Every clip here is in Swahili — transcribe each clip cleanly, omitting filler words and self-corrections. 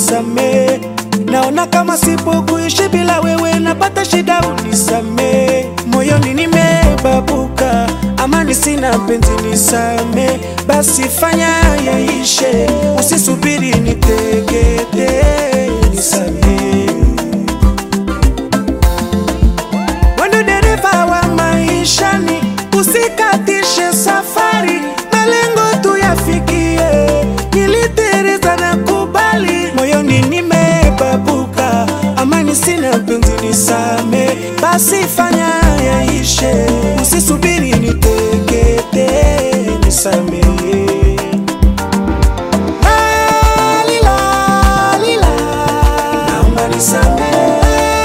unisamee. Naona kama sipo kuishi bila wewe, napata shida, unisamee. Moyoni nimebabuka, amani sina, penzi nisamee. Basi fanya yaishe, usisubiri nitekete, nisamee. Wendo dereva wa maishani, usikatishe safari, malengo tuyafikie. Nilitereza na kubali, moyoni nimebabuka, amani sina, penzi nisamee. Basi fanya yaishe, usisubiri nitekete, nisamee. Naomba nisamee,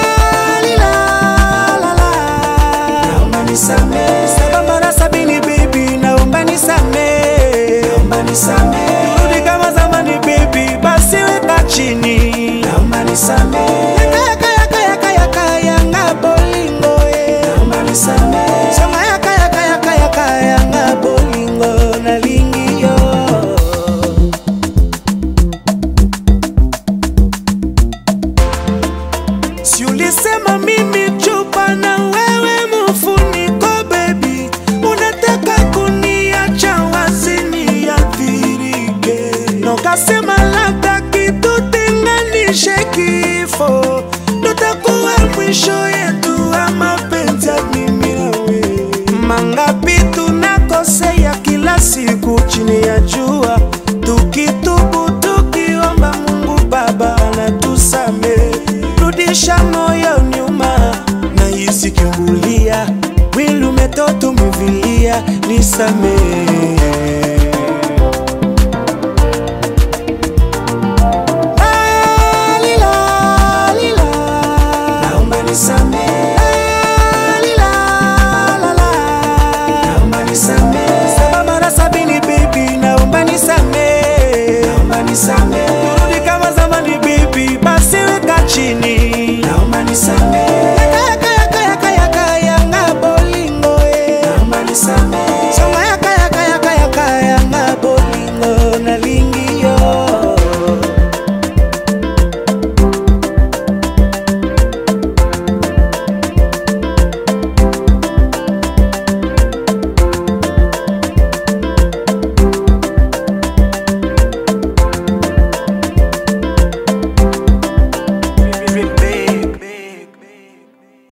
naomba nisamee. 7 mara 70 baby, naomba nisamee, naomba nisamee. Turudi kama zamani baby, basi weka chini, naomba nisamee. Yanga bolingo naomba nisamee. Sema yanga bolingo na lingio. Si ulisema mimi chupa na wewe mfuniko baby, unataka kuniacha wazini yathirike. Nokasema labda kitutenganishe kifo, tutakuwa mwisho yetu wa mapenzi ya mimi na wewe. Mangapi tunakosea kila siku chini ya jua, tukitubu tukiomba Mungu Baba anatusamee. Rudisha moyo nyuma, na hisi kiungulia, mwili umetoto umevilia, nisamee.